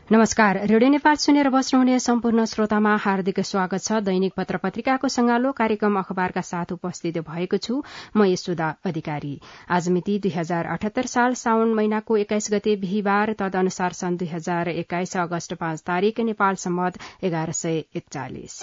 नमस्कार। रेडियो नेपाल सुनेर बस्नुहुने सम्पूर्ण श्रोतामा हार्दिक स्वागत छ। दैनिक पत्र पत्रिकाको संगालो कार्यक्रम अखबारका साथ उपस्थित भएको छु म यशोदा अधिकारी। आज मिति 2078 साल साउन महिनाको 21 गते बिहीबार, तदनुसार सन् 2021 अगस्त 5 तारिक, नेपाल सम्वत 1141।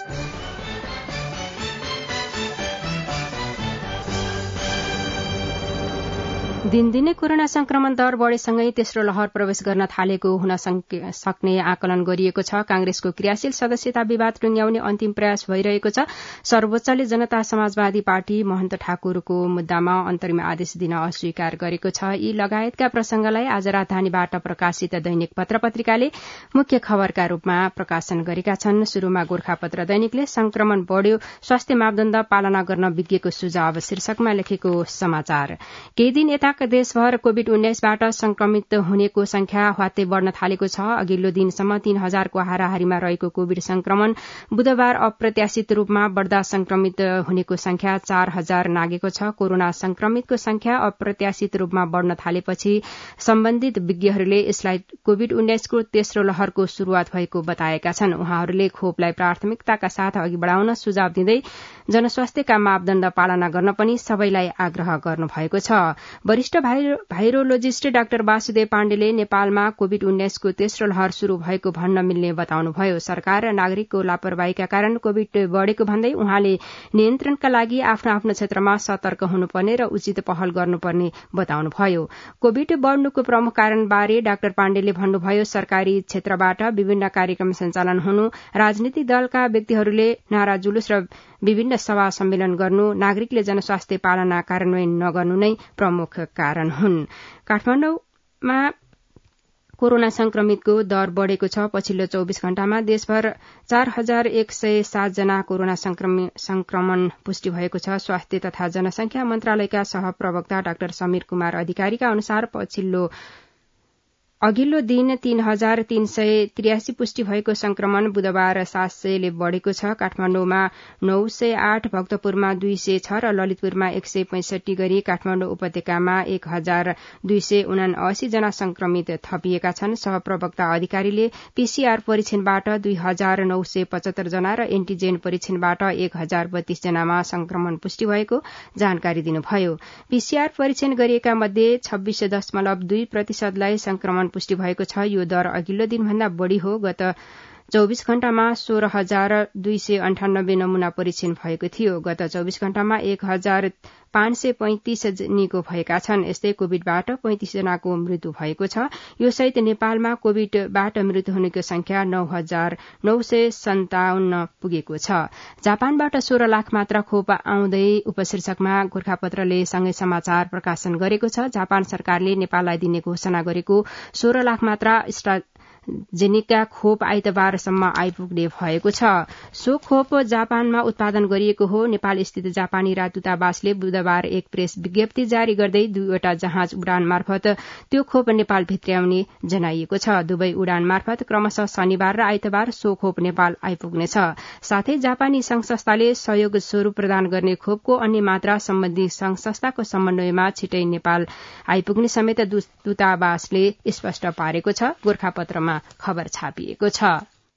दिनदिनै कोरोना संक्रमण दर बढ़ेसँगै तेस्रो लहर प्रवेश गर्न थालेको हुन सक्ने आकलन गरिएको छ। कांग्रेसको क्रियाशील सदस्यता विवाद टुंग्याउने अन्तिम प्रयास भइरहेको छ। सर्वोच्चले जनता समाजवादी पार्टी महन्त ठाकुरको मुद्दामा अन्तरिम आदेश दिन अस्वीकार गरेको छ। यी लगायतका प्रसंगलाई आज राजधानीबाट प्रकाशित दैनिक पत्र पत्रिकाले मुख्य खबरका रूपमा प्रकाशन गरेका छन्। शुरूमा गोर्खापत्र दैनिकले संक्रमण बढ़्यो, स्वास्थ्य मापदण्ड पालना गर्न विज्ञको सुझाव शीर्षकमा लेखेको समाचार। केही दिन यता देशभर कोविड-19बाट संक्रमित हुनेको संख्या ह्वात्तै बढ़न थालेको छ। अघिल्लो दिनसम्म 3000 को हाराहारीमा रहेको कोविड संक्रमण बुधबार अप्रत्याशित रूपमा बढ़दा संक्रमित हुनेको संख्या 4000 नागेको छ। कोरोना संक्रमितको संख्या अप्रत्याशित रूपमा बढ़न थालेपछि सम्बन्धित विज्ञहरूले यसलाई कोविड-19 को तेस्रो लहरको शुरूआत भएको बताएका छन्। उहाँहरूले खोपलाई प्राथमिकताका साथ अघि बढ़ाउन सुझाव दिँदै जनस्वास्थ्यका मापदण्ड पालना गर्न पनि सबैलाई आग्रह गर्नुभएको छ। वरिष्ठ भाइरोलोजिस्ट डाक्टर वासुदेव पाण्डेले नेपालमा कोविड-19 को तेस्रो लहर शुरू भएको भन्न मिल्ने बताउनुभयो। सरकार र नागरिकको लापरवाहीका कारण कोविड बढ़ेको भन्दै उहाँले नियन्त्रणका लागि आफ्नो आफ्नो क्षेत्रमा सतर्क हुनुपर्ने र उचित पहल गर्नुपर्ने बताउनुभयो। कोविड बढ़नुको प्रमुख कारणबारे डाक्टर पाण्डेले भन्नुभयो, सरकारी क्षेत्रबाट विभिन्न कार्यक्रम सञ्चालन हुनु, राजनीतिक दलका व्यक्तिहरूले नारा जुलुस र विभिन्न सभा सम्मेलन गर्नु, नागरिकले जनस्वास्थ्य पालना कार्यान्वयन नगर्नु नै प्रमुख कारण हुन्। काठमाडौँमा कोरोना संक्रमितको दर बढ़ेको छ। पछिल्लो 24 घण्टामा देशभर 4107 जना कोरोना संक्रमण पुष्टि भएको छ। स्वास्थ्य तथा जनसंख्या मन्त्रालयका सहप्रवक्ता डाक्टर समीर कुमार अधिकारीका अनुसार अघिल्लो दिन 3383 पुष्टि भएको संक्रमण बुधबार 700 ले बढ़ेको छ। काठमाडौँमा 908, भक्तपुरमा 206 र ललितपुरमा 165 गरी काठमाडौँ उपत्यकामा 1279 जना संक्रमित थपिएका छन्। सहप्रवक्ता अधिकारीले पीसीआर परीक्षणबाट 2975 जना र एन्टिजेन परीक्षणबाट 1032 जनामा संक्रमण पुष्टि भएको जानकारी दिनुभयो। पीसीआर परीक्षण गरिएका मध्ये 26.2% लाई संक्रमण पुष्टि भएको छ। यो दर अघिल्लो दिनभन्दा बढ़ी हो। गत 24 घण्टामा 16298 नमूना परीक्षण भएको थियो। गत 24 घण्टामा 1535 निको भएका छन्। यस्तै कोविडबाट 35 जनाको मृत्यु भएको छ। यो सहित नेपालमा कोविडबाट मृत्यु हुनेको संख्या 9957 पुगेको छ। जापानबाट 16 लाख मात्रा खोप आउँदै उपशीर्षकमा गोर्खापत्रले सँगै समाचार प्रकाशन गरेको छ। जापान सरकारले नेपाललाई दिने घोषणा गरेको 16 लाख मात्रा जेनिका खोप आइतबारसम्म आइपुग्ने भएको छ। सो खोप जापानमा उत्पादन गरिएको हो। नेपाल स्थित जापानी राजदूतावासले बुधबार एक प्रेस विज्ञप्ति जारी गर्दै दुईवटा जहाज उडान मार्फत त्यो खोप नेपाल भित्र्याउने जनाइएको छ। दुवै उडान मार्फत क्रमशः शनिबार र आइतबार सो खोप नेपाल आइपुग्नेछ। साथै जापानी संघ संस्थाले सहयोग स्वरूप प्रदान गर्ने खोपको अन्य मात्रा सम्बन्धी संघ संस्थाको समन्वयमा छिटै नेपाल आइपुग्ने समेत दूतावासले स्पष्ट पारेको छ। गोर्खापत्रमा खबर छापिएको छ।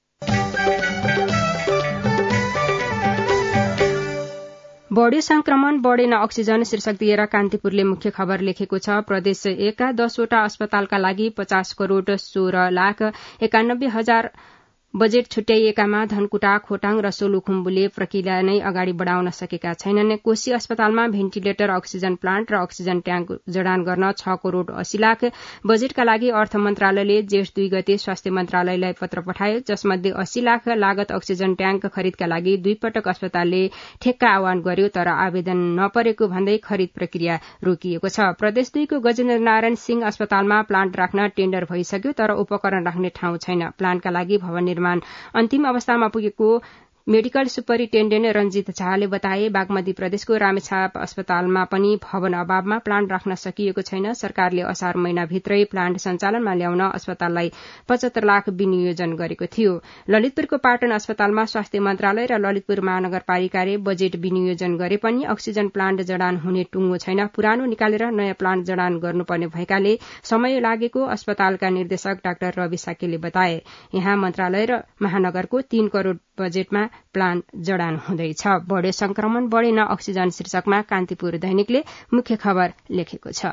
बढ़्यो संक्रमण, बढ़ेन अक्सिजन शीर्षक दिएर कान्तिपुरले मुख्य खबर लेखेको छ। प्रदेश 1 का 10 वटा अस्पतालका लागि 50 करोड़ 16 लाख 91 हजार बजेट छुट्याइएकामा धनकुटा, खोटाङ र सोलुखुम्बुले प्रक्रिया नै अगाडि बढ़ाउन सकेका छैनन्। कोशी अस्पतालमा भेन्टिलेटर, अक्सिजन प्लान्ट र अक्सिजन ट्याङ्क जडान गर्न 6 करोड़ 80 लाख बजेटका लागि अर्थ मन्त्रालयले जेठ 2 गते स्वास्थ्य मन्त्रालयलाई पत्र पठायो, जसमध्ये 80 लाख लागत अक्सिजन ट्याङ्क खरिदका लागि 2 पटक अस्पतालले ठेक्का आह्वान गर्यो, तर आवेदन नपरेको भन्दै खरिद प्रक्रिया रोकिएको छ। प्रदेश 2 को गजेन्द्र नारायण सिंह अस्पतालमा प्लान्ट राख्न टेन्डर भइसक्यो, तर उपकरण राख्ने ठाउँ छैन। प्लान्टका लागि भवन निर्माण अन्तिम अवस्थामा पुगेको मेडिकल सुपरिन्टेण्डेन्ट रञ्जित झाले बताए। बागमती प्रदेशको रामेछाप अस्पतालमा पनि भवन अभावमा प्लान्ट राख्न सकिएको छैन। सरकारले असार महिनाभित्रै प्लान्ट सञ्चालनमा ल्याउन अस्पताललाई 75 लाख विनियोजन गरेको थियो। ललितपुरको पाटन अस्पतालमा स्वास्थ्य मन्त्रालय र ललितपुर महानगरपालिकाले बजेट विनियोजन गरे पनि अक्सिजन प्लान्ट जडान हुने टुङ्गो छैन। पुरानो निकालेर नयाँ प्लान्ट जडान गर्नुपर्ने भएकाले समय लागेको अस्पतालका निर्देशक डाक्टर रवि साकेले बताए। यहाँ मन्त्रालय र महानगरको 3 करोड़ बजेटमा प्लान्ट जडान हुँदैछ। बढ्यो संक्रमण बढेन अक्सिजन शीर्षकमा कान्तिपुर दैनिकले मुख्य खबर लेखेको छ।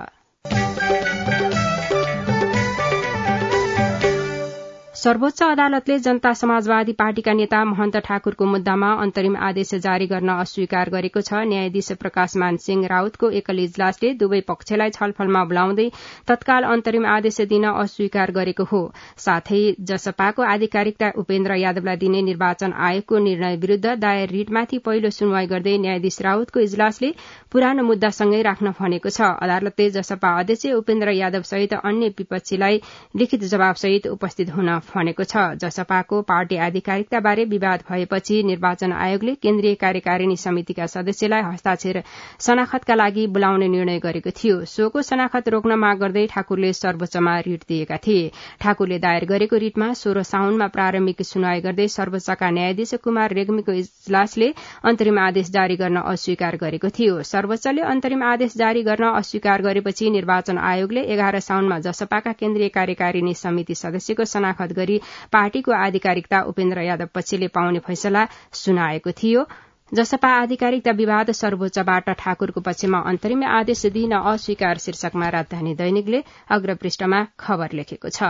सर्वोच्च अदालतले जनता समाजवादी पार्टीका नेता महन्त ठाकुरको मुद्दामा अन्तरिम आदेश जारी गर्न अस्वीकार गरेको छ। न्यायाधीश प्रकाशमान सिंह राउतको एकल इजलासले दुवै पक्षलाई छलफलमा बोलाउँदै तत्काल अन्तरिम आदेश दिन अस्वीकार गरेको हो। साथै जसपाको आधिकारिकता उपेन्द्र यादवलाई दिने निर्वाचन आयोगको निर्णय विरूद्ध दायर रिटमाथि पहिलो सुनवाई गर्दै न्यायाधीश राउतको इजलासले पुरानो मुद्दासँगै राख्न भनेको छ। अदालतले जसपा अध्यक्ष उपेन्द्र यादव सहित अन्य विपक्षीलाई लिखित जवाबसहित उपस्थित हुन भनेको छ। जसपाको पार्टी आधिकारिकताबारे विवाद भएपछि निर्वाचन आयोगले केन्द्रीय कार्यकारिणी समितिका सदस्यलाई हस्ताक्षर शनाखतका लागि बोलाउने निर्णय गरेको थियो। सोको शनाखत रोक्न माग गर्दै ठाकुरले सर्वोच्चमा रिट दिएका थिए। ठाकुरले दायर गरेको रिटमा 16 साउनमा प्रारम्भिक सुनवाई गर्दै सर्वोच्चका न्यायाधीश कुमार रेग्मीको इजलासले अन्तरिम आदेश जारी गर्न अस्वीकार गरेको थियो। सर्वोच्चले अन्तरिम आदेश जारी गर्न अस्वीकार गरेपछि निर्वाचन आयोगले 11 साउनमा जसपाका केन्द्रीय कार्यकारिणी समिति सदस्यको शनाखत गरी पार्टीको आधिकारिकता उपेन्द्र यादव पक्षले पाउने फैसला सुनाएको थियो। जसपा आधिकारिकता विवाद सर्वोच्चबाट ठाकुरको पक्षमा अन्तरिम आदेश दिन अस्वीकार शीर्षकमा राजधानी दैनिकले अग्रपृष्ठमा खबर लेखेको छ।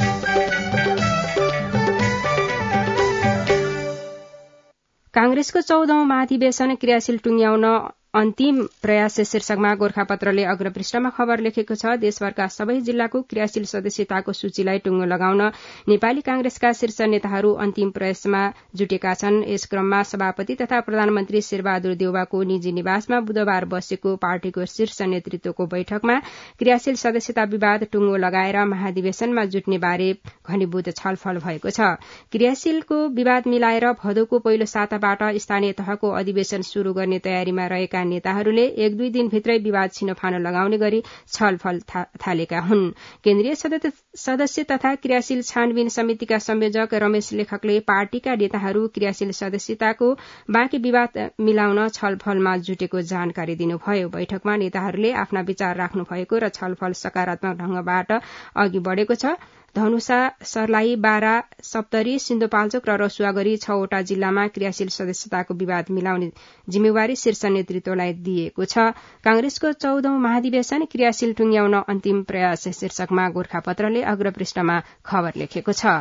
कांग्रेसको 14औं महाधिवेशन क्रियाशील टुंग्याउन अन्तिम प्रयास शीर्षकमा गोरखापत्रले अग्रपृष्ठमा खबर लेखेको छ। देशभरका सबै जिल्लाको क्रियाशील सदस्यताको सूचीलाई टुङ्गो लगाउन नेपाली कांग्रेसका शीर्ष नेताहरू अन्तिम प्रयासमा जुटेका छन्। यस क्रममा सभापति तथा प्रधानमन्त्री शेरबहादुर देउवाको निजी निवासमा बुधबार बसेको पार्टीको शीर्ष नेतृत्वको बैठकमा क्रियाशील सदस्यता विवाद टुङ्गो लगाएर महाधिवेशनमा जुट्ने बारे घनीभूत छलफल भएको छ। क्रियाशीलको विवाद मिलाएर भदौको पहिलो साताबाट स्थानीय तहको अधिवेशन शुरू गर्ने तयारीमा रहेका नेताहरूले 1-2 दिनभित्रै विवाद छिनोफानो लगाउने गरी छलफल थालेका हुन्। केन्द्रीय सदस्य तथा क्रियाशील छानबिन समितिका संयोजक रमेश लेखकले पार्टीका नेताहरू क्रियाशील सदस्यताको बाँकी विवाद मिलाउन छलफलमा जुटेको जानकारी दिनुभयो। बैठकमा नेताहरूले आफ्ना विचार राख्नु भएको र छलफल सकारात्मक ढंगबाट अघि बढ़ेको छ। धनुषा, सर्लाही, बारा, सप्तरी, सिन्धुपाल्चोक र रसुवा गरी 6 वटा जिल्लामा क्रियाशील सदस्यताको विवाद मिलाउने जिम्मेवारी शीर्ष नेतृत्वलाई दिएको छ। कांग्रेसको 14औं महाधिवेशन क्रियाशील टुंग्याउन अन्तिम प्रयास शीर्षकमा गोरखापत्रले अग्रपृष्ठमा खबर लेखेको छ।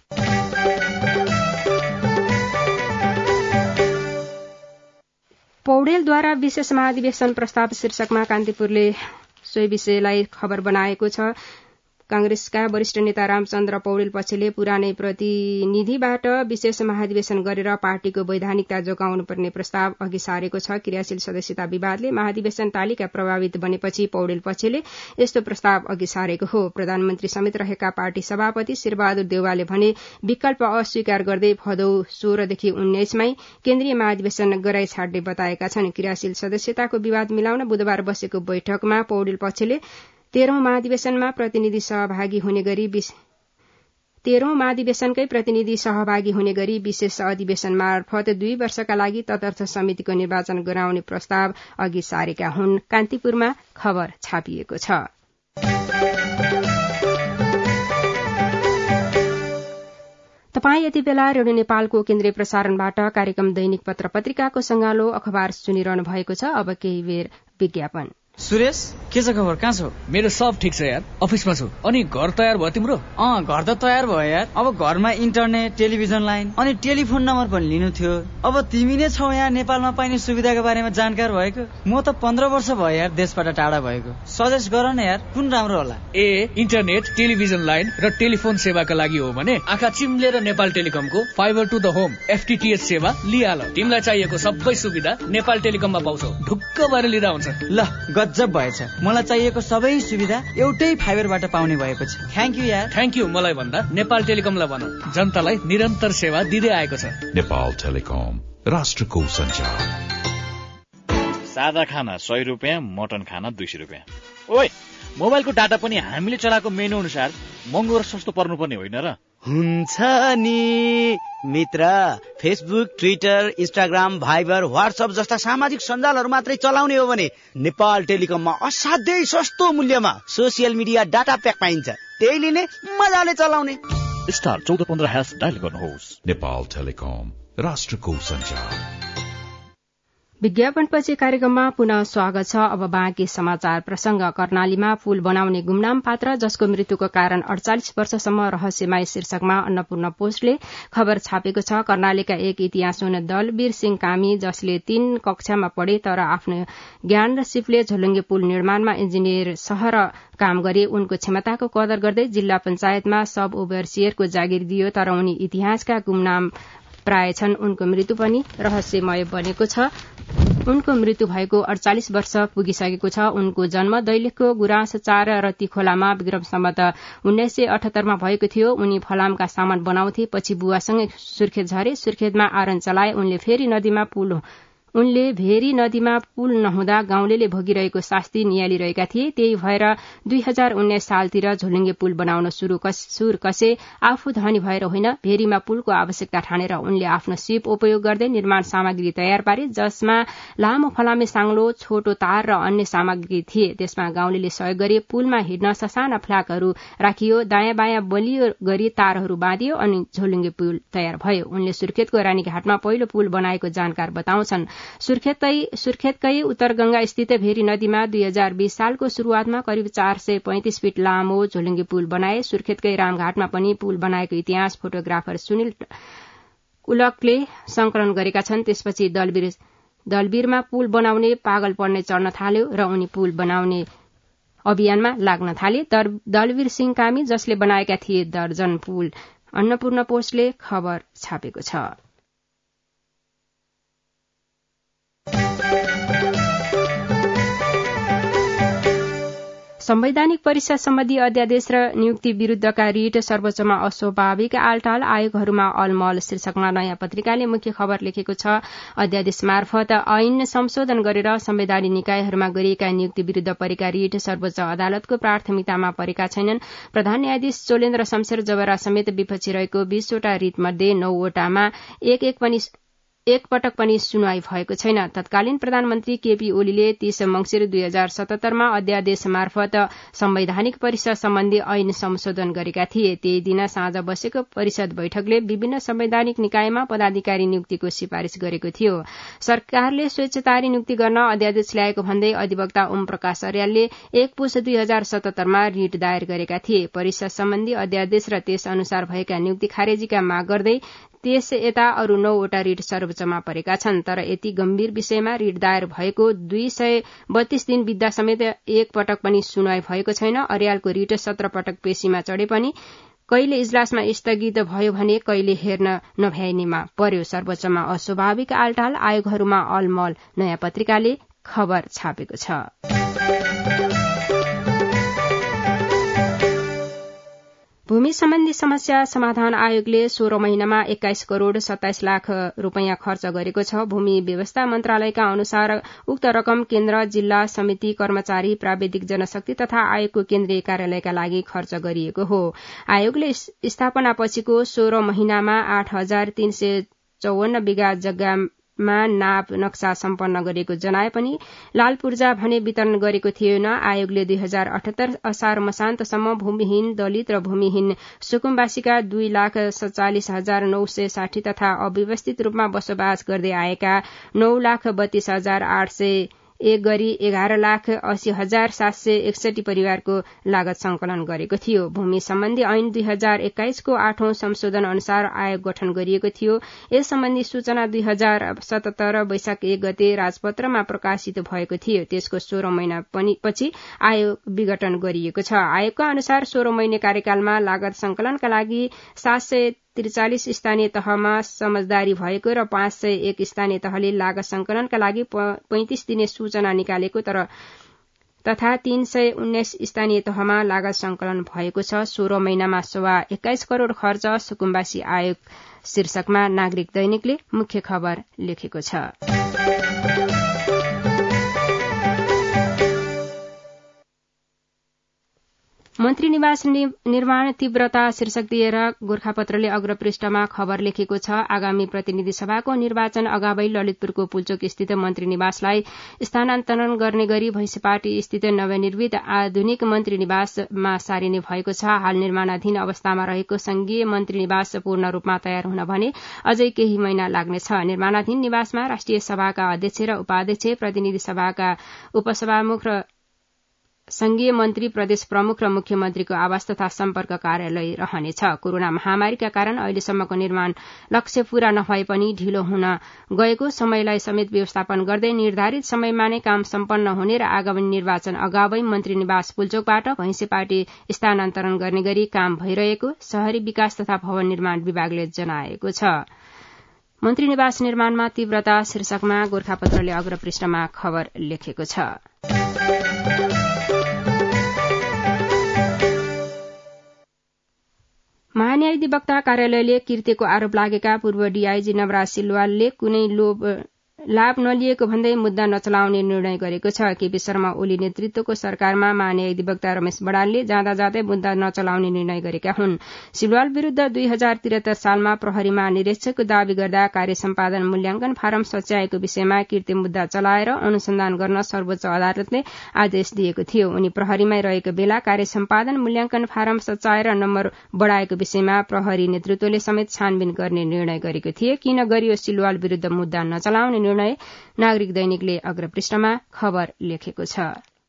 पौडेलद्वारा विशेष महाधिवेशन प्रस्ताव शीर्षकमा कान्तिपुरले सोही विषयलाई खबर बनाएको छ। कांग्रेसका वरिष्ठ नेता रामचन्द्र पौडेल पक्षले पुरानै प्रतिनिधिबाट विशेष महाधिवेशन गरेर पार्टीको वैधानिकता जोगाउनुपर्ने प्रस्ताव अघि सारेको छ। क्रियाशील सदस्यता विवादले महाधिवेशन तालिका प्रभावित बनेपछि पौडेल पक्षले यस्तो प्रस्ताव अघि सारेको हो। प्रधानमन्त्री समेत रहेका पार्टी सभापति शेरबहादुर देउवाले भने विकल्प अस्वीकार गर्दै भदौ 16 देखि 19 मै केन्द्रीय महाधिवेशन गराइ छाड्ने बताएका छन्। क्रियाशील सदस्यताको विवाद मिलाउन बुधबार बसेको बैठकमा पौडेल पक्षले 13औं महाधिवेशनमा प्रतिनिधि सहभागी हुने गरी 13औं महाधिवेशनकै प्रतिनिधि सहभागी हुने गरी विशेष अधिवेशन मार्फत 2 वर्षका लागि तटस्थ समितिको निर्वाचन गराउने प्रस्ताव अघि सारेका हुन्। कान्तिपुरमा खबर छापिएको छ। तपाई यति बेला रेडियो नेपालको केन्द्रीय प्रसारणबाट कार्यक्रम दैनिक पत्र पत्रिकाको संगालो अखबार सुनिरहनु भएको छ। अब केही बेर विज्ञापन। सुरेश, के छ खबर? कहाँ छौ? मेरो सब ठिक छ यार, अफिसमा छु। अनि घर तयार भयो तिम्रो? घर त तयार भयो यार। अब घरमा इन्टरनेट, टेलिभिजन लाइन अनि टेलिफोन नम्बर पनि लिनु थियो। अब तिमी नै छौ यहाँ नेपालमा पाइने सुविधाको बारेमा जानकार भएको। म त 15 वर्ष भयो यार देशबाट टाढा भएको। सजेस्ट गर न यार, कुन राम्रो होला? इन्टरनेट, टेलिभिजन लाइन र टेलिफोन सेवाका लागि हो भने आँखा चिम्लेर नेपाल टेलिकमको fibre to the home FTTH सेवा लिहाल। तिमीलाई चाहिएको सबै सुविधा नेपाल टेलिकममा पाउँछौ। ढुक्क भएर लिँदा हुन्छ। ल गजब भएछ। मलाई चाहिएको सबै सुविधा एउटै फाइबरबाट पाउने भएपछि थ्याङ्क यू यार। थ्याङ्क यू मलाई भन्दा नेपाल टेलिकमलाई भन, जनतालाई निरन्तर सेवा दिँदै आएको छ। नेपाल टेलिकम, राष्ट्रको सञ्चार। सादा खाना 100 रुपियाँ, मटन खाना 200 रुपियाँ। ओइ, मोबाइलको डाटा पनि हामीले चलाएको मेनु अनुसार महँगो र सस्तो पर्नुपर्ने होइन र? हुन्छ नि मित्र, Facebook, Twitter, Instagram, Viber, WhatsApp जस्ता सामाजिक सञ्जालहरू मात्रै चलाउने हो भने नेपाल टेलिकममा असाध्यै सस्तो मूल्यमा सोसियल मिडिया डाटा प्याक पाइन्छ। त्यही लिने, मजाले चलाउने। स्टार 1415# डायल गर्नुहोस्। नेपाल टेलिकम, राष्ट्रको सञ्चार। विज्ञापनपछि कार्यक्रममा पुनः स्वागत छ। अब बाँकी समाचार प्रसंग। कर्णालीमा पुल बनाउने गुमनाम पात्र जसको मृत्युको कारण 48 वर्षसम्म रहस्यमय शीर्षकमा अन्नपूर्ण पोस्टले खबर छापेको छ। कर्णालीका एक इतिहासविद दलवीर सिंह कामी, जसले 3 कक्षामा पढे तर आफ्नो ज्ञान र सिपले झोलुङ्गे पुल निर्माणमा इन्जिनियर सह र काम गरे, उनको क्षमताको कदर गर्दै जिल्ला पञ्चायतमा सब ओभरसियरको जागिर दियो। तर उनी इतिहासका गुमनाम प्राय छन्। उनको मृत्यु पनि रहस्यमय बनेको छ। उनको मृत्यु भएको 48 वर्ष पुगिसकेको छ। उनको जन्म दैलेखको गुराँस 4 रत्ती खोलामा विक्रम सम्वत 1978 मा भएको थियो। उनी फलामका सामान बनाउँथे। पछि बुवासँगै सुर्खेत झरे। सुर्खेतमा आरन चलाए। उनले भेरी नदीमा पुल नहुँदा गाउँलेले भोगिरहेको शास्ति नियालिरहेका थिए। त्यही भएर 2019 सालतिर झोलुङ्गे पुल बनाउन सुर कसे। आफू धनी भएर होइन, भेरीमा पुलको आवश्यकता ठानेर उनले आफ्नो सिप उपयोग गर्दै निर्माण सामग्री तयार पारे, जसमा लामो फलामे साङ्लो, छोटो तार र अन्य सामग्री थिए। त्यसमा गाउँलेले सहयोग गरे। पुलमा हिँड्न ससाना फ्ल्यागहरू राखियो। दायाँ बायाँ बलियो गरी तारहरू बाँधियो अनि झोलुङ्गे पुल तयार भयो। उनले सुर्खेतको रानीघाटमा पहिलो पुल बनाएको जानकार बताउँछन्। सुर्खेतकै उत्तर गंगा स्थित भेरी नदीमा 2020 सालको शुरूआतमा करिब 435 फिट लामो झोलुङ्गे पुल बनाए। सुर्खेतकै रामघाटमा पनि पुल बनाएको इतिहास फोटोग्राफर सुनिल उलकले संकलन गरेका छन्। त्यसपछि दलवीरमा पुल बनाउने पागल पर्ने चढ्न थाल्यो र उनी पुल बनाउने अभियानमा लाग्न थाले। दलवीर सिंह कामी, जसले बनाएका थिए दर्जन पुल, अन्नपूर्ण पोस्टले खबर छापेको छ। संवैधानिक परिषद सम्बन्धी अध्यादेश र नियुक्ति विरूद्धका रिट सर्वोच्चमा अस्वाभाविक आलटाल, आयोगहरूमा अलमल शीर्षकमा नयाँ पत्रिकाले मुख्य खबर लेखेको छ। अध्यादेश मार्फत ऐन संशोधन गरेर संवैधानिक निकायहरूमा गरिएका नियुक्ति विरूद्ध परेका रिट सर्वोच्च अदालतको प्राथमिकतामा परेका छैनन्। प्रधान न्यायाधीश चोलेन्द्र शमशेर जबरा समेत विपक्षी रहेको 20 वटा रिटमध्ये 9 वटामा एक पटक पनि सुनवाई भएको छैन। तत्कालीन प्रधानमन्त्री केपी ओलीले 30 मंसिर 2077 मा अध्यादेश मार्फत संवैधानिक परिषद सम्बन्धी ऐन संशोधन गरेका थिए। त्यही दिन साँझ बसेको परिषद बैठकले विभिन्न संवैधानिक निकायमा पदाधिकारी नियुक्तिको सिफारिश गरेको थियो। सरकारले स्वेच्छाचारी नियुक्ति गर्न अध्यादेश ल्याएको भन्दै अधिवक्ता ओम प्रकाश अर्यालले 1 पुस 2077 मा रिट दायर गरेका थिए। परिषद सम्बन्धी अध्यादेश र त्यस अनुसार भएका नियुक्ति खारेजीका माग गर्दै त्यस यता अरू 9 वटा रिट सर्वोच्चमा परेका छन्। तर यति गम्भीर विषयमा रिट दायर भएको 232 दिन बित्दा समेत एक पटक पनि सुनवाई भएको छैन। अर्यालको रिट 17 पटक पेशीमा चढे पनि कहिले इजलासमा स्थगित भयो भने कहिले हेर्न नभ्याइनेमा पर्यो। सर्वोच्चमा अस्वाभाविक आलटाल, आयोगहरूमा अलमल नयाँ पत्रिकाले खबर छापेको छ। भूमि सम्बन्धी समस्या समाधान आयोगले 16 महिनामा 21 करोड़ 27 लाख रूपैयाँ खर्च गरेको छ। भूमि व्यवस्था मन्त्रालयका अनुसार उक्त रकम केन्द्र, जिल्ला, समिति, कर्मचारी, प्राविधिक जनशक्ति तथा आयोगको केन्द्रीय कार्यालयका लागि खर्च गरिएको हो। आयोगले स्थापनापछिको 16 महिनामा 8354 बिघा जग्गामा नाप नक्सा सम्पन्न गरेको जनाए पनि लाल पूर्जा भने वितरण गरेको थिएन। आयोगले 2078 असार मसान्तसम्म भूमिहीन दलित र भूमिहीन सुकुम्बासीका 2,47,960 तथा अव्यवस्थित रूपमा बसोबास गर्दै आएका 9,32,801 गरी 11,80,761 परिवारको लागत संकलन गरेको थियो। भूमि सम्बन्धी ऐन 2021 को 8औं संशोधन अनुसार आयोग गठन गरिएको थियो। यस सम्बन्धी सूचना 2077 वैशाख 1 गते राजपत्रमा प्रकाशित भएको थियो। त्यसको 16 महिना पछि आयोग विघटन गरिएको छ। आयोगका अनुसार 16 महिने कार्यकालमा लागत संकलनका लागि 743 स्थानीय तहमा समझदारी भएको र 501 स्थानीय तहले लागत संकलनका लागि 35 दिने सूचना निकालेको तर तथा 319 स्थानीय तहमा लागत संकलन भएको छ। 16 महिनामा सवा 21 करोड़ खर्च सुकुम्बासी आयोग शीर्षकमा नागरिक दैनिकले मुख्य खबर लेखेको छ। मन्त्री निवास निर्माण तीव्रता शीर्षक दिएर गोरखापत्रले अग्रपृष्ठमा खबर लेखेको छ। आगामी प्रतिनिधि सभाको निर्वाचन अगावै ललितपुरको पुल्चोक स्थित मन्त्री निवासलाई स्थानान्तरण गर्ने गरी भैंसेपाटी स्थित नवनिर्मित आधुनिक मन्त्री निवासमा सारिने भएको छ। हाल निर्माणाधीन अवस्थामा रहेको संघीय मन्त्री निवास पूर्ण रूपमा तयार हुन भने अझै केही महिना लाग्नेछ। निर्माणाधीन निवासमा राष्ट्रिय सभाका अध्यक्ष र उपाध्यक्ष, प्रतिनिधि सभाका उपसभामुख र संघीय मन्त्री, प्रदेश प्रमुख र मुख्यमन्त्रीको आवास तथा सम्पर्क कार्यालय रहनेछ। कोरोना महामारीका कारण अहिलेसम्मको निर्माण लक्ष्य पूरा नभए पनि ढिलो हुन गएको समयलाई समेत व्यवस्थापन गर्दै निर्धारित समयमा नै काम सम्पन्न हुने र आगामी निर्वाचन अगावै मन्त्री निवास पुल्चोकबाट भैंसेपाटी स्थानान्तरण गर्ने गरी काम भइरहेको शहरी विकास तथा भवन निर्माण विभागले जनाएको छ। मन्त्री निवास निर्माणमा तीव्रता शीर्षकमा गोरखापत्रले अग्रपृष्ठमा खबर लेखेको छ। महान्यायाधिवक्ता कार्यालयले कृत्यको आरोप लागेका पूर्व डीआईजी नवराज सिलवालले कुनै लाभ नलिएको भन्दै मुद्दा नचलाउने निर्णय गरेको छ। केपी शर्मा ओली नेतृत्वको सरकारमा महान्यायाधिवक्ता रमेश बडालले जाँदा जाँदै मुद्दा नचलाउने निर्णय गरेका हुन्। सिलवाल विरूद्ध 2073 सालमा प्रहरीमा निरीक्षकको दावी गर्दा कार्य सम्पादन मूल्याङ्कन फारम सच्याएको विषयमा कृत्य मुद्दा चलाएर अनुसन्धान गर्न सर्वोच्च अदालतले आदेश दिएको थियो। उनी प्रहरीमै रहेको बेला कार्य सम्पादन मूल्याङ्कन फारम सच्याएर नम्बर बढ़ाएको विषयमा प्रहरी नेतृत्वले समेत छानबिन गर्ने निर्णय गरेको थिए। किन गरियो सिलवाल विरूद्ध मुद्दा नचलाउने निर्णय, नागरिक दैनिकले अग्रपृष्ठमा खबर लेखेको छ।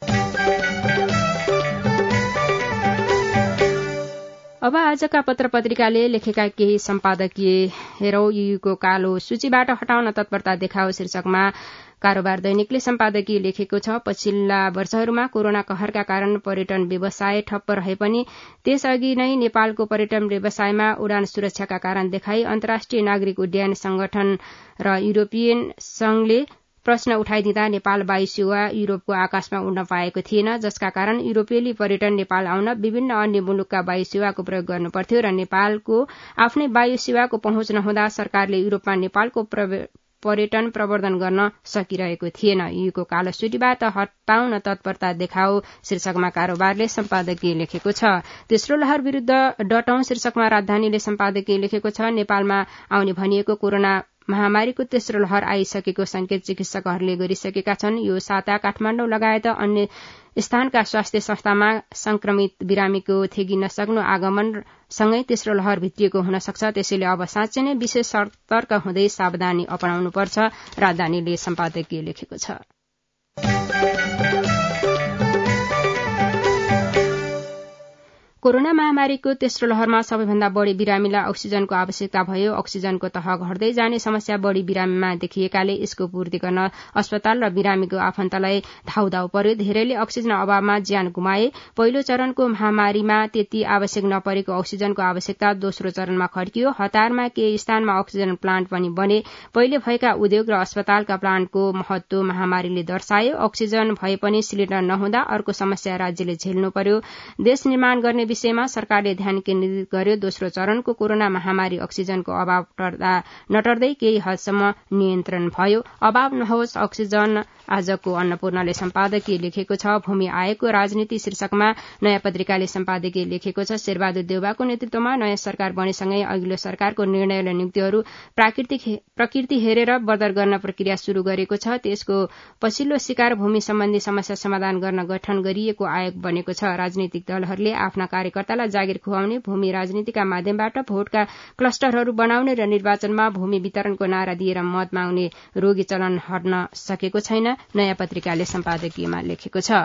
अब आजका पत्र पत्रिकाले लेखेका केही सम्पादकीय हेरौं। युको कालो सूचीबाट हटाउन तत्परता देखाओ शीर्षकमा कारोबार दैनिकले सम्पादकीय लेखेको छ। पछिल्ला वर्षहरूमा कोरोना कहरका कारण पर्यटन व्यवसाय ठप्प रहे पनि त्यसअघि नै नेपालको पर्यटन व्यवसायमा उडान सुरक्षाका कारण देखाई अन्तर्राष्ट्रिय नागरिक उड्डयन संगठन र युरोपियन संघले प्रश्न उठाइदिँदा नेपाल वायु सेवा युरोपको आकाशमा उड्न पाएको थिएन, जसका कारण युरोपेली पर्यटन नेपाल आउन विभिन्न अन्य मुलुकका वायु सेवाको प्रयोग गर्नुपर्थ्यो र नेपालको आफ्नै वायु सेवाको पहुँच नहुँदा सरकारले युरोपमा नेपालको पर्यटन प्रवर्धन गर्न सकिरहेको थिएन। युको कालो सूचीबाट हटाउन तत्परता देखाओ शीर्षकमा कारोबारले सम्पादकीय लेखेको छ। तेस्रो लहर विरूद्ध डटौं शीर्षकमा राजधानीले सम्पादकीय लेखेको छ। नेपालमा आउने भनिएको कोरोना महामारीको तेस्रो लहर आइसकेको संकेत चिकित्सकहरूले गरिसकेका छन्। यो साता काठमाडौँ लगायत अन्य स्थानका स्वास्थ्य संस्थामा संक्रमित बिरामीको थेगिन सक्नु आगमन सँगै तेस्रो लहर भित्रिएको हुन सक्छ। त्यसैले अब साँच्चै नै विशेष सतर्क हुँदै सावधानी अपनाउनुपर्छ, राजधानीले सम्पादकीय लेखेको छ। कोरोना महामारीको तेस्रो लहरमा सबैभन्दा बढ़ी बिरामीलाई अक्सिजनको आवश्यकता भयो। अक्सिजनको तह घट्दै जाने समस्या बढ़ी बिरामीमा देखिएकाले यसको पूर्ति गर्न अस्पताल र बिरामीको आफन्तलाई धाउधाउ पर्यो। धेरैले अक्सिजन अभावमा ज्यान गुमाए। पहिलो चरणको महामारीमा त्यति आवश्यक नपरेको अक्सिजनको आवश्यकता दोस्रो चरणमा खड्कियो। हतारमा केही स्थानमा अक्सिजन प्लान्ट पनि बने। पहिले भएका उद्योग र अस्पतालका प्लान्टको महत्व महामारीले दर्शायो। अक्सिजन भए पनि सिलिण्डर नहुँदा अर्को समस्या राज्यले झेल्नु पर्यो। देश निर्माण गर्ने विषयमा सरकारले ध्यान केन्द्रित गर्यो। दोस्रो चरणको कोरोना महामारी अक्सिजनको अभाव नटर्दै केही हदसम्म नियन्त्रण भयो। अभाव नहोस् अक्सिजन, आजको अन्नपूर्णले सम्पादकीय लेखेको छ। भूमि आयोगको राजनीति शीर्षकमा नयाँ पत्रिकाले सम्पादकीय लेखेको छ। शेरबहादुर देउवाको नेतृत्वमा नयाँ सरकार बनेसँगै अघिल्लो सरकारको निर्णय र नियुक्तिहरू प्रकृति हेरेर बदर गर्न प्रक्रिया शुरू गरेको छ। त्यसको पछिल्लो शिकार भूमि सम्बन्धी समस्या समाधान गर्न गठन गरिएको आयोग बनेको छ। राजनीतिक दलहरूले आफ्ना कार्यकर्तालाई जागिर खुवाउने, भूमि राजनीतिका माध्यमबाट भोटका क्लस्टरहरू बनाउने र निर्वाचनमा भूमि वितरणको नारा दिएर मत माग्ने रोगी चलन हट्न सकेको छैन, नयाँ पत्रिकाले सम्पादकीयमा लेखेको छ।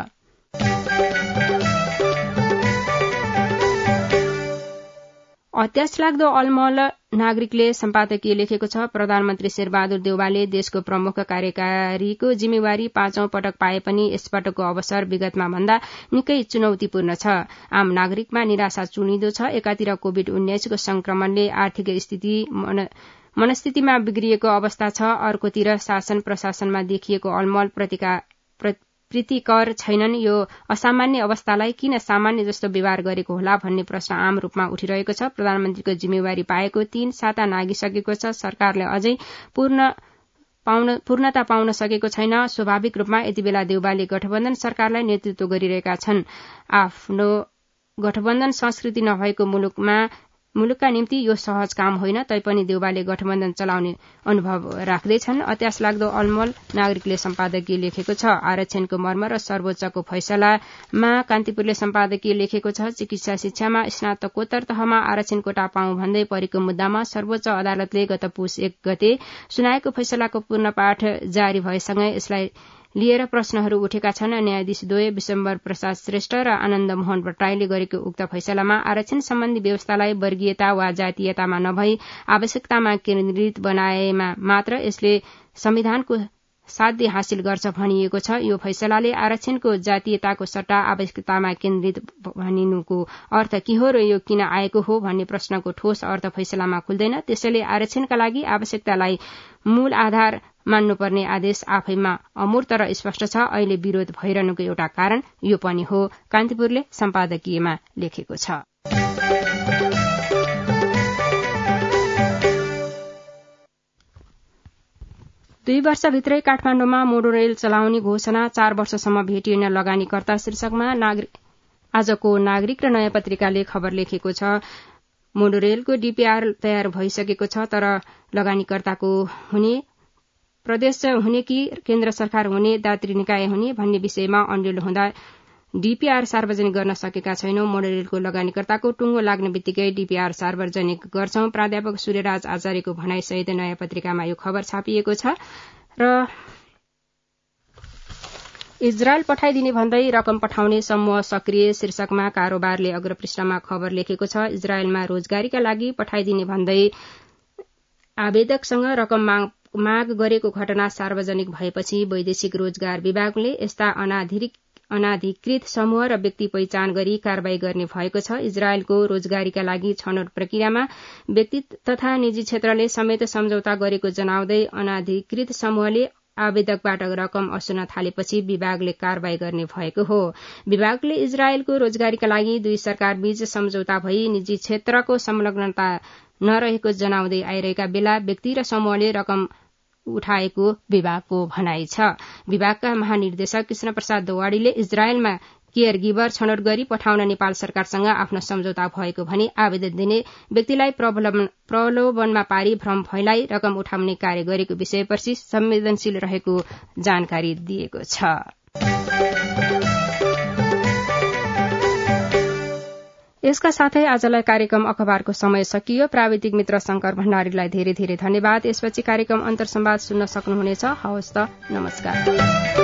अत्यासलाग्दो अलमल नागरिकले सम्पादकीय लेखेको छ। प्रधानमन्त्री शेरबहादुर देउवाले देशको प्रमुख कार्यकारीको जिम्मेवारी 5औं पटक पाए पनि यसपटकको अवसर विगतमा भन्दा निकै चुनौतीपूर्ण छ। आम नागरिकमा निराशा चुनिदो छ। एकातिर कोभिड-19 को संक्रमणले आर्थिक स्थिति मनस्थितिमा बिग्रिएको अवस्था छ। अर्कोतिर शासन प्रशासनमा देखिएको अलमल प्रीतिकर छैनन्। यो असामान्य अवस्थालाई किन सामान्य जस्तो व्यवहार गरेको होला भन्ने प्रश्न आम रूपमा उठिरहेको छ। प्रधानमन्त्रीको जिम्मेवारी पाएको 3 साता नागिसकेको छ। सरकारले अझै पूर्णता पाउन सकेको छैन। स्वाभाविक रूपमा यति बेला देउबाले गठबन्धन सरकारलाई नेतृत्व गरिरहेका छन्। आफ्नो गठबन्धन संस्कृति नभएको मुलुकका निम्ति यो सहज काम होइन। तैपनि देउबाले गठबन्धन चलाउने अनुभव राख्दैछन्। अत्यास लाग्दो अलमल नागरिकले सम्पादकीय लेखेको छ। आरक्षणको मर्म र सर्वोच्चको फैसलामा कान्तिपुरले सम्पादकीय लेखेको छ। चिकित्सा शिक्षामा स्नातकोत्तर तहमा आरक्षण कोटा पाउँ भन्दै परेको मुद्दामा सर्वोच्च अदालतले गत पुस 1 गते सुनाएको फैसलाको पूर्ण पाठ जारी भएसँगै यसलाई लिएर प्रश्नहरू उठेका छन्। न्यायाधीश द्वय विशम्बर प्रसाद श्रेष्ठ र आनन्द मोहन भट्टराईले गरेको उक्त फैसलामा आरक्षण सम्बन्धी व्यवस्थालाई वर्गीयता वा जातीयतामा नभई आवश्यकतामा केन्द्रित बनाएमा मात्र यसले संविधानको साध्य हासिल गर्छ भनिएको छ। यो फैसलाले आरक्षणको जातीयताको सट्टा आवश्यकतामा केन्द्रित भनिनुको अर्थ के हो र यो किन आएको हो भन्ने प्रश्नको ठोस अर्थ फैसलामा खुल्दैन। त्यसैले आरक्षणका लागि आवश्यकतालाई मूल आधार मान्नुपर्ने आदेश आफैमा अमूर्त र स्पष्ट छ। अहिले विरोध भइरहनुको एउटा कारण यो पनि हो, कान्तिपुरले सम्पादकीयमा लेखेको छ। दुई वर्षभित्रै काठमाडौँमा मोनोरेल चलाउने घोषणा, 4 वर्षसम्म भेटिएन लगानीकर्ता शीर्षकमा आजको नागरिक र नयाँ पत्रिकाले खबर लेखेको छ। मोनोरेलको डीपीआर तयार भइसकेको छ, तर लगानीकर्ताको हुने प्रदेश हुने कि केन्द्र सरकार हुने, दात्री निकाय हुने भन्ने विषयमा अन्यल हुँदा डीपीआर सार्वजनिक गर्न सकेका छैनौं। मोनोरेलको लगानीकर्ताको टुङ्गो लाग्ने बित्तिकै डीपीआर सार्वजनिक गर्छौं। प्राध्यापक सूर्यराज आचार्यको भनाईसहित नयाँ पत्रिकामा यो खबर छापिएको छ। र इजरायल पठाइदिने भन्दै रकम पठाउने समूह सक्रिय शीर्षकमा कारोबारले अग्रपृष्ठमा खबर लेखेको छ। इजरायलमा रोजगारीका लागि पठाइदिने भन्दै आवेदकसँग रकम माग गरेको घटना सार्वजनिक भएपछि वैदेशिक रोजगार विभागले यस्ता अनाधिकृत समूह र व्यक्ति पहिचान गरी कारवाही गर्ने भएको छ। इजरायलको रोजगारीका लागि छनौट प्रक्रियामा व्यक्ति तथा निजी क्षेत्रले समेत सम्झौता गरेको जनाउँदै अनाधिकृत समूहले आवेदकबाट रकम असुल्न थालेपछि विभागले कारवाही गर्ने भएको हो। विभागले इजरायलको रोजगारीका लागि दुई सरकार बीच सम्झौता भई निजी क्षेत्रको संलग्नता नरहेको जनाउँदै आइरहेका बेला व्यक्ति र समूहले रकम उठाएको विभागको भनाई छ। विभागका महानिर्देशक कृष्ण प्रसाद दोवाडीले इजरायलमा केयर गिभर छनौट गरी पठाउन नेपाल सरकारसँग आफ्नो सम्झौता भएको भनी आवेदन दिने व्यक्तिलाई प्रलोभनमा पारी भ्रम फैलाई रकम उठाउने कार्य गरेको विषयपछि संवेदनशील रहेको जानकारी दिएको छ। यसका साथै आजलाई कार्यक्रम अखबारको समय सकियो। प्राविधिक मित्र शंकर भण्डारीलाई धेरै धेरै धन्यवाद। यसपछि कार्यक्रम अन्तर्संवाद सुन्न सक्नुहुनेछ। हवस् त, नमस्कार।